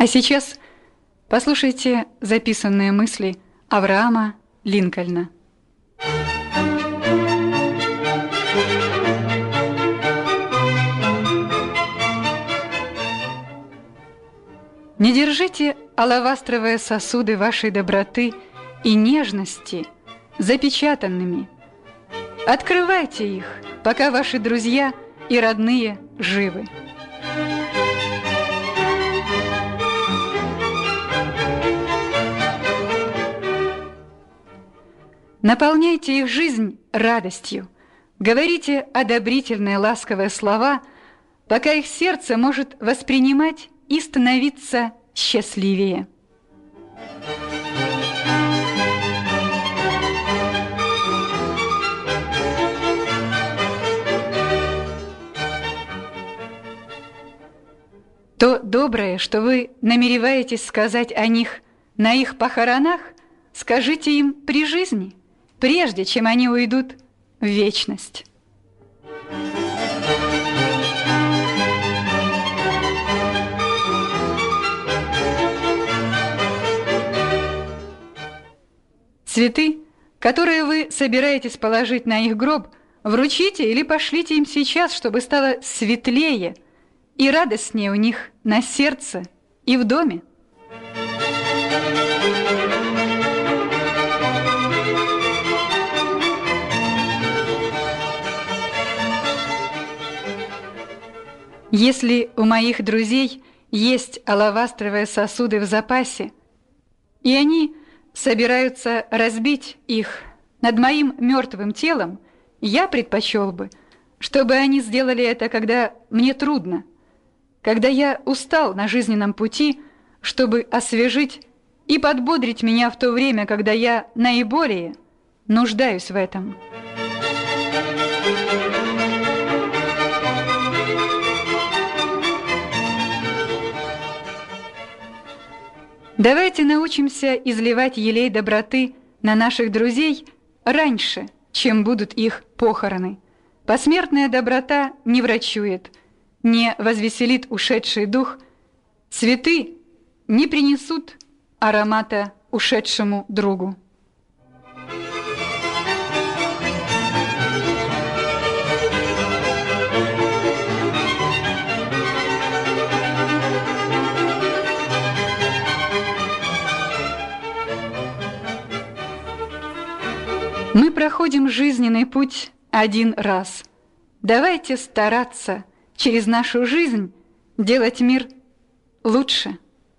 А сейчас послушайте записанные мысли Авраама Линкольна. Не держите алавастровые сосуды вашей доброты и нежности запечатанными. Открывайте их, пока ваши друзья и родные живы. Наполняйте их жизнь радостью, говорите одобрительные ласковые слова, пока их сердце может воспринимать и становиться счастливее. То доброе, что вы намереваетесь сказать о них на их похоронах, скажите им при жизни, прежде чем они уйдут в вечность. Цветы, которые вы собираетесь положить на их гроб, вручите или пошлите им сейчас, чтобы стало светлее и радостнее у них на сердце и в доме. Если у моих друзей есть алавастровые сосуды в запасе, и они собираются разбить их над моим мертвым телом, я предпочел бы, чтобы они сделали это, когда мне трудно, когда я устал на жизненном пути, чтобы освежить и подбодрить меня в то время, когда я наиболее нуждаюсь в этом. Давайте научимся изливать елей доброты на наших друзей раньше, чем будут их похороны. Посмертная доброта не врачует, не возвеселит ушедший дух. Цветы не принесут аромата ушедшему другу. Мы проходим жизненный путь один раз. Давайте стараться через нашу жизнь делать мир лучше.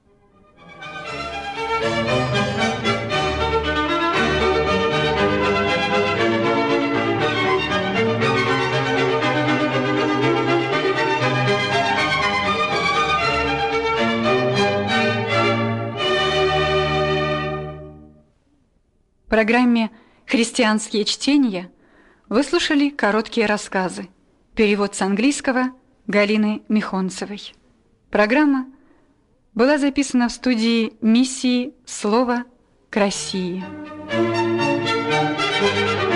В программе «Христианские чтения» вы слушали короткие рассказы. Перевод с английского Галины Михонцевой. Программа была записана в студии миссии «Слово к России».